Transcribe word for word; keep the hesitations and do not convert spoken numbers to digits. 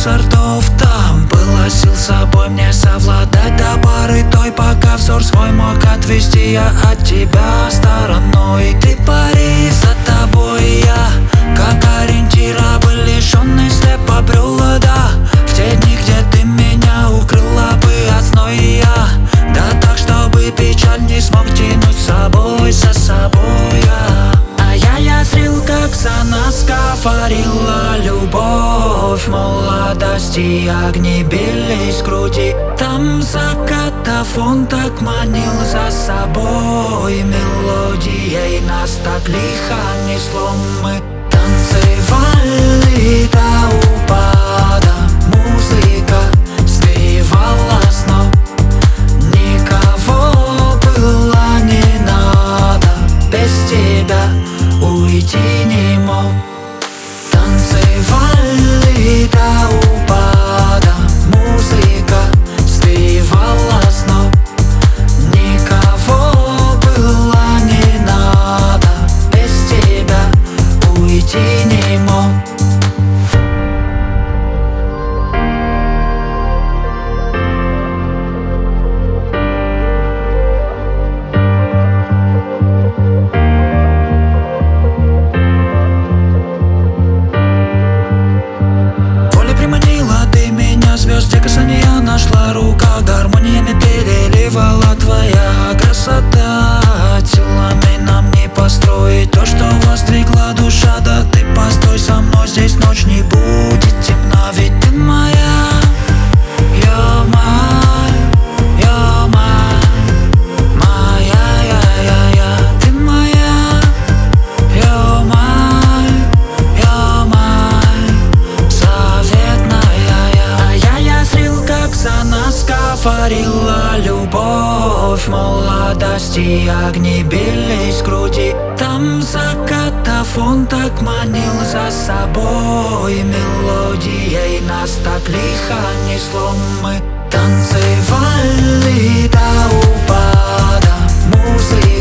мусор, то в там было сил с собой мне совладать до поры той, пока взор свой мог отвести я от тебя стороной. Ты пари, за тобой я, как ориентира был лишённый, слепо брел, да, в те дни, где ты меня укрыла бы от зноя я, да так, чтобы печаль не смог тянуть с собой, за собой я. А я, я зрел, как за нас говорила любовь молодости, огни бились в груди. Там закатов он так манил за собой мелодией, нас так лихо несло, мы танцевали до упада. Музыка сбивала с ног, никого было не надо, без тебя уйти не мог. Танцевали до упада, музыка сбивала с ног, никого было не надо, без тебя уйти не мог. Звезд, касания нашла рука, гармониями переливала твоя красота. Телами нам не построить то, что воздвигла душа. Да ты постой со мной, здесь ночь не будет темна, ведь ты моя. You're mine, you're mine, моя, я, я, я. Ты моя. You're mine, you're mine, заветная я. А я, я зрел, как за нас говорила любовь молодости, огни бились в груди. Там закатов он так манил за собой мелодией, нас так лихо несло, мы танцевали до упада. Музыка